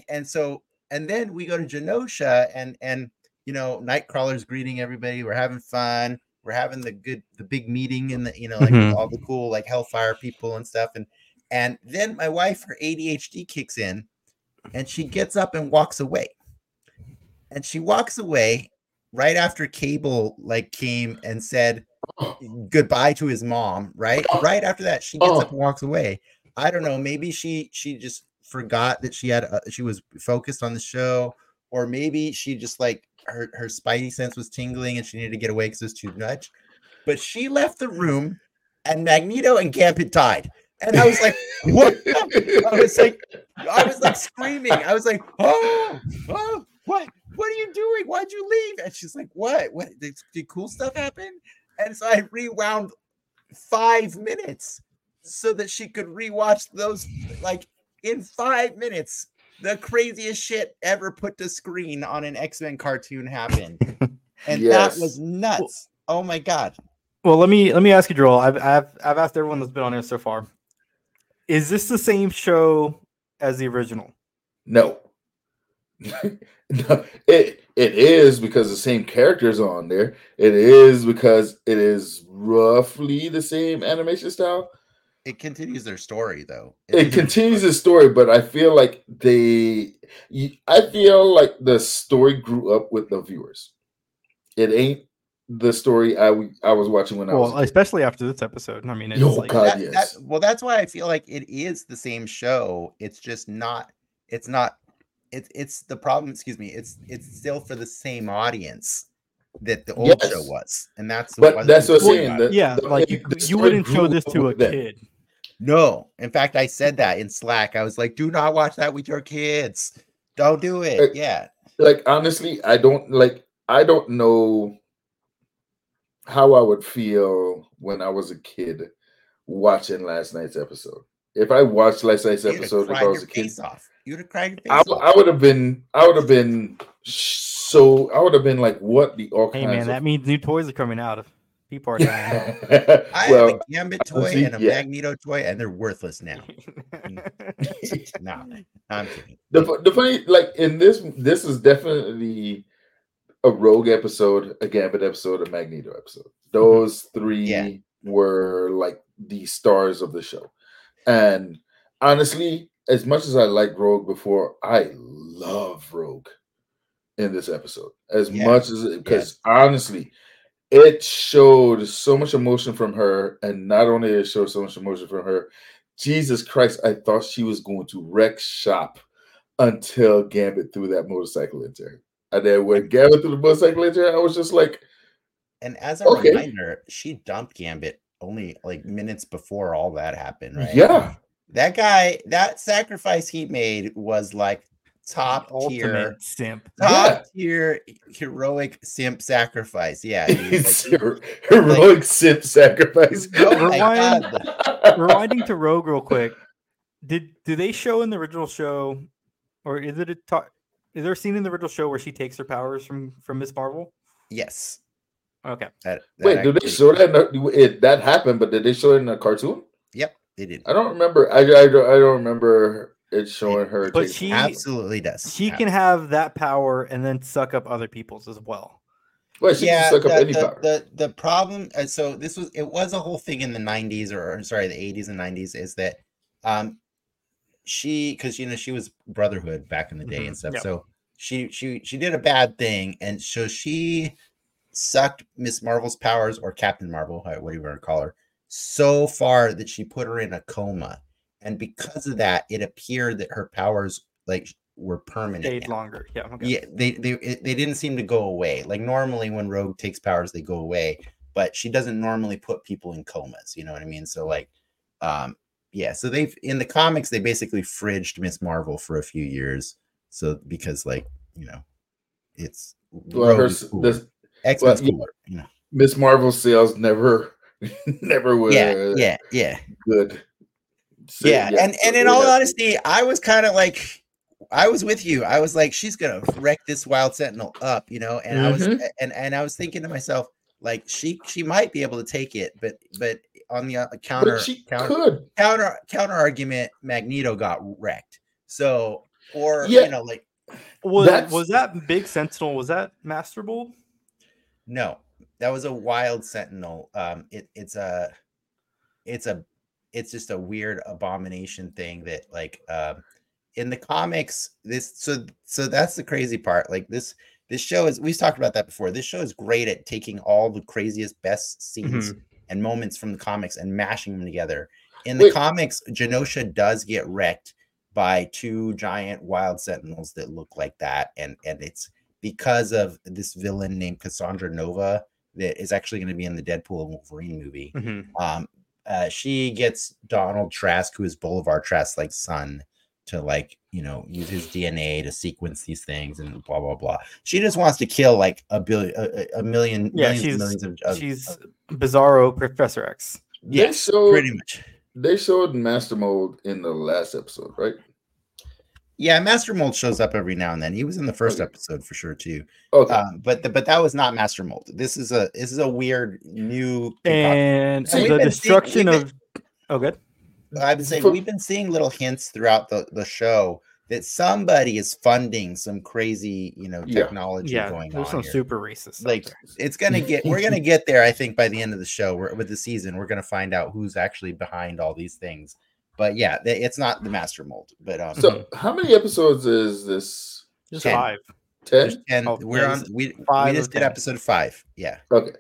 and then we go to Genosha and Nightcrawler's greeting everybody. We're having fun. We're having the big meeting in the, with all the cool like Hellfire people and stuff. And then my wife, her ADHD kicks in and she gets up and walks away. And she walks away right after Cable like came and said goodbye to his mom, right? Right after that, she gets up and walks away. I don't know. Maybe she just forgot that she was focused on the show, or maybe she just like, her spidey sense was tingling and she needed to get away because it was too much. But she left the room and Magneto and Gambit died. And I was like, what? I was like screaming. I was like, oh, what are you doing? Why'd you leave? And she's like, what? Did cool stuff happen? And so I rewound 5 minutes so that she could rewatch those like in 5 minutes. The craziest shit ever put to screen on an X-Men cartoon happened, and that was nuts. Oh my god! Well, let me ask you, Joel. I've asked everyone that's been on here so far. Is this the same show as the original? No. No, it is because the same characters are on there. It is because it is roughly the same animation style. It continues their story, though. It continues the story, but I feel like the story grew up with the viewers. It ain't the story I was watching when I was. Well, especially after this episode. I mean, it's that's why I feel like it is the same show. It's just not. It's not. It's the problem. Excuse me. It's still for the same audience that the old show was, and that's what I'm saying. You wouldn't show this to a kid. No, in fact, I said that in Slack. I was like, "Do not watch that with your kids. Don't do it." Like honestly, I don't know how I would feel when I was a kid watching last night's episode. If I watched last night's episode, if I was a kid, you would have cried your face off. I would have been like, "What the all kinds?" Hey man, that means new toys are coming out of. I have a Gambit toy and a Magneto toy, and they're worthless now. No, I'm kidding. The funny, like in this is definitely a Rogue episode, a Gambit episode, a Magneto episode. Those three were like the stars of the show. And honestly, as much as I liked Rogue before, I love Rogue in this episode. As much as because honestly, it showed so much emotion from her, and not only did it show so much emotion from her, Jesus Christ, I thought she was going to wreck shop until Gambit threw that motorcycle into her. And then when Gambit threw the motorcycle into her, I was just like, and as a reminder, she dumped Gambit only like minutes before all that happened, right? Yeah. That guy, that sacrifice he made was like top tier simp. Top tier heroic simp sacrifice. Yeah. Heroic simp sacrifice. Rewinding to Rogue real quick. Do they show in the original show, or is it is there a scene in the original show where she takes her powers from Miss Marvel? Yes. Okay. Wait, did they show that? That happened, but did they show it in a cartoon? Yep, they did. I don't remember. I don't remember it showing her. But she absolutely does. She can have that power and then suck up other people's as well. Well, she can suck up any power. The problem. So it was a whole thing in the 90s, or sorry, the 80s and 90s, is that because she was Brotherhood back in the day and stuff. Yep. So she did a bad thing, and so she sucked Miss Marvel's powers, or Captain Marvel, whatever you want to call her, so far that she put her in a coma, and because of that, it appeared that her powers were permanent. Stayed longer. Yeah. Okay. Yeah. They didn't seem to go away. Like normally when Rogue takes powers, they go away, but she doesn't normally put people in comas. You know what I mean? So so they've in the comics they basically fridged Miss Marvel for a few years. So because it's X-Men's cooler. Miss Marvel sales never were. Yeah. Good. So, and in all honesty, I was kind of like, I was with you. I was like, she's gonna wreck this Wild Sentinel up, and I was I was thinking to myself, like, she might be able to take it, but on the counter argument, Magneto got wrecked. So was that big Sentinel? Was that Master Mold? No, that was a Wild Sentinel. It's just a weird abomination thing that in the comics, so that's the crazy part. Like this show is, we've talked about that before. This show is great at taking all the craziest, best scenes and moments from the comics and mashing them together. In the comics, Genosha does get wrecked by two giant Wild Sentinels that look like that, and it's because of this villain named Cassandra Nova that is actually going to be in the Deadpool and Wolverine movie. She gets Donald Trask, who is Boulevard Trask's son, to use his DNA to sequence these things and blah blah blah. She just wants to kill millions of. She's Bizarro Professor X. Yes, pretty much. They showed Master Mold in the last episode, right? Yeah, Master Mold shows up every now and then. He was in the first episode for sure too. Okay, but that was not Master Mold. This is a weird new and the destruction of. Oh, good. I've been saying we've been seeing little hints throughout the show that somebody is funding some crazy technology going on. There's some super racist. We're gonna get there. I think by the end of the show, with the season, we're gonna find out who's actually behind all these things. But yeah, it's not the Master Mold. But so how many episodes is this? Just 10. 10. And we're on. We just did episode 5. Yeah. Okay.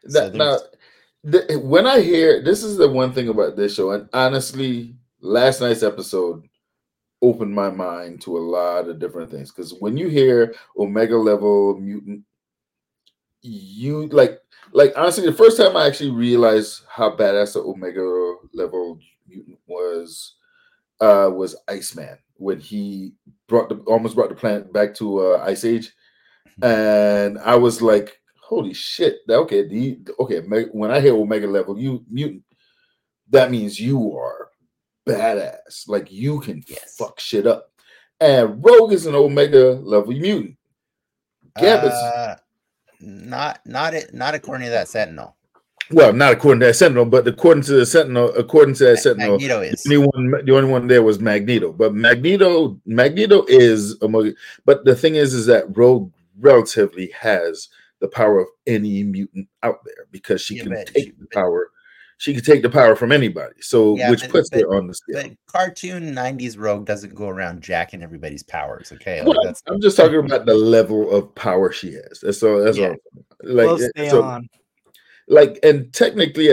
When I hear this is the one thing about this show, and honestly, last night's episode opened my mind to a lot of different things. Because when you hear Omega level mutant, you like honestly, the first time I actually realized how badass the Omega level mutant was Iceman, when he almost brought the planet back to Ice Age, and I was like, holy shit! When I hear Omega level mutant, that means you are badass. Like you can fuck shit up. And Rogue is an Omega level mutant. Gambit's not according to that Sentinel. Well, not according to that Sentinel, but according to that Sentinel, Magneto is the only one there was Magneto. But Magneto is Omega. But the thing is that Rogue relatively has the power of any mutant out there, because she can take the power. she could take the power from anybody. So Yeah, which puts her on the scale. But cartoon 90s Rogue doesn't go around jacking everybody's powers, okay? Well, Like I'm just talking about the level of power she has. That's all. Like, stay on. Like, and technically,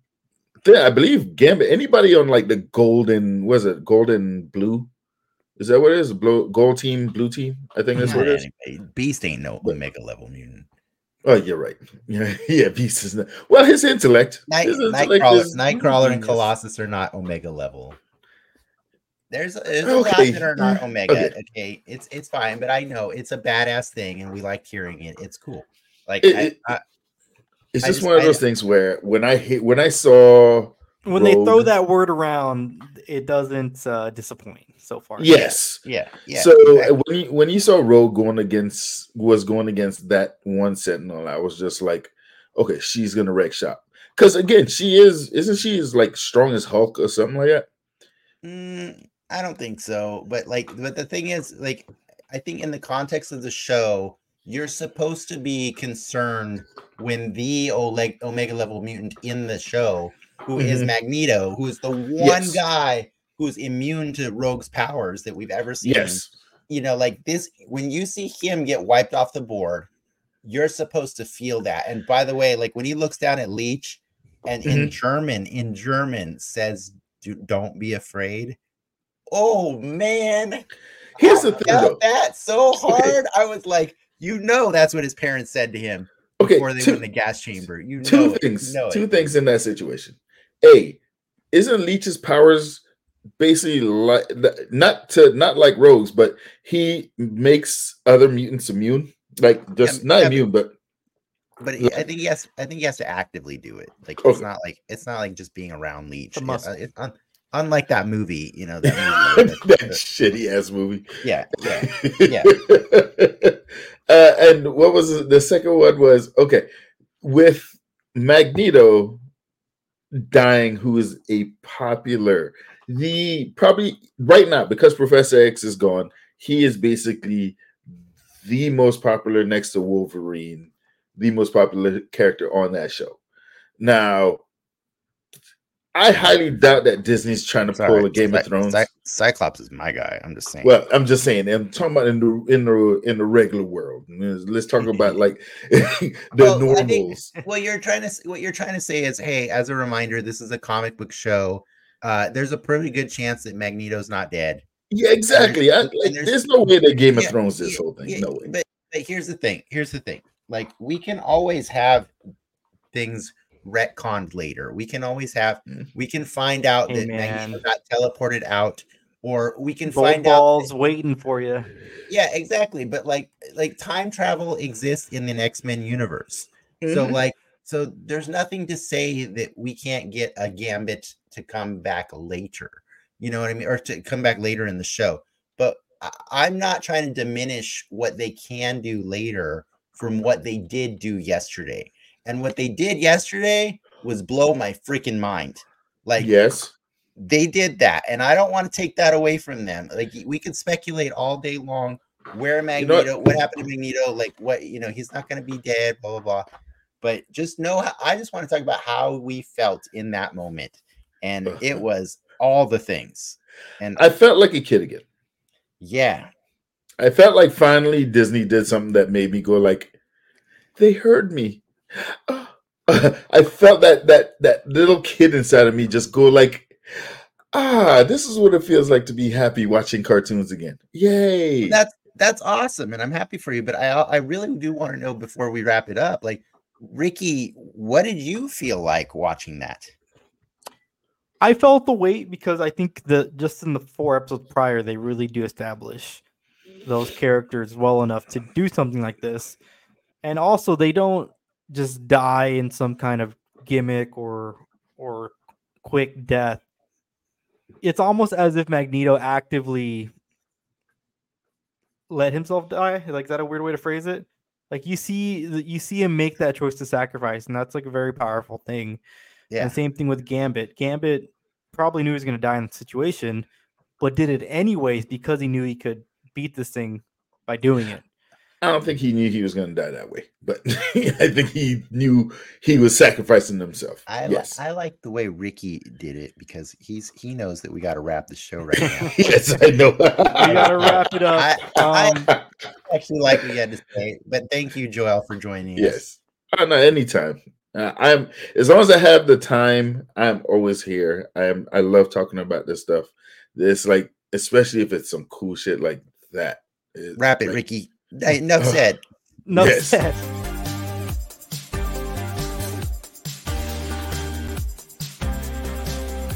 I believe Gambit. Anybody on like the golden, golden blue? Is that what it is? Gold team, blue team? I think that's what it is. Beast ain't no Omega level mutant. Oh, you're right. Yeah, Beast is not. Well, his intellect. Nightcrawler and Colossus are not Omega level. There's a lot that are not Omega. Okay, it's fine, but I know it's a badass thing, and we liked hearing it. It's cool. Like it's just one of those things where when I saw when they throw that word around, it doesn't disappoint so far. Yes. Yeah. So exactly. when you saw Rogue going against that one Sentinel, I was just like, okay, she's gonna wreck shop. Because again, isn't she like strong as Hulk or something like that? I don't think so. But the thing is, like, I think in the context of the show, you're supposed to be concerned when the Omega level mutant in the show, who is Magneto, who is the one guy who's immune to Rogue's powers that we've ever seen. Yes. You know, like this, when you see him get wiped off the board, you're supposed to feel that. And by the way, like when he looks down at Leech and in German says, don't be afraid. Oh man. Here's the thing though. That so hard. Okay. I was like, that's what his parents said to him before they went in the gas chamber. Two things in that situation. A, isn't Leech's powers basically like not like Rogue's, but he makes other mutants immune? Like not immune, but I think he has to actively do it. Like it's not like just being around Leech. Unlike that movie, that movie, that shitty ass movie. Yeah. And what was the second one? Was with Magneto dying, who is a popular, probably right now because Professor X is gone, he is basically the most popular next to Wolverine, the most popular character on that show. Now, I highly doubt that Disney's trying to pull a Game of Thrones. Cyclops is my guy. I'm just saying. Well, I'm just saying. I'm talking about in the regular world. Let's talk about like normals. What you're trying to say is, hey, as a reminder, this is a comic book show. There's a pretty good chance that Magneto's not dead. Yeah, exactly. There's no way that Game of Thrones this whole thing. No way. But here's the thing. Like we can always have things retconned later. We can find out that Magneto got teleported out, or we can find out waiting for you. Yeah, exactly. But like time travel exists in the X-Men universe. So there's nothing to say that we can't get a Gambit to come back later. You know what I mean? Or to come back later in the show. But I'm not trying to diminish what they can do later from what they did do yesterday. And what they did yesterday was blow my freaking mind. Like, yes, they did that. And I don't want to take that away from them. Like, we could speculate all day long where Magneto, what happened to Magneto, like what, he's not going to be dead, blah, blah, blah. But just know, I just want to talk about how we felt in that moment. And it was all the things. And I felt like a kid again. Yeah. I felt like finally Disney did something that made me go like, they heard me. I felt that little kid inside of me just go like, this is what it feels like to be happy watching cartoons again. Yay. That's awesome. And I'm happy for you. But I really do want to know before we wrap it up, like, Ricky, what did you feel like watching that? I felt the weight because I think that just in the 4 episodes prior, they really do establish those characters well enough to do something like this. And also they don't just die in some kind of gimmick or quick death. It's almost as if Magneto actively let himself die. Like, is that a weird way to phrase it? Like, you see him make that choice to sacrifice, and that's like a very powerful thing. Yeah. And same thing with Gambit. Gambit probably knew he was going to die in the situation, but did it anyways because he knew he could beat this thing by doing it. I don't think he knew he was going to die that way, but I think he knew he was sacrificing himself. I like the way Ricky did it because he knows that we got to wrap the show right now. Yes, I know. We gotta wrap it up. I actually like what you had to say, but thank you, Joel, for joining us. Yes, no, anytime. I'm as long as I have the time, I'm always here. I love talking about this stuff. It's like, especially if it's some cool shit like that. Wrap it, Ricky. Enough said. Enough said.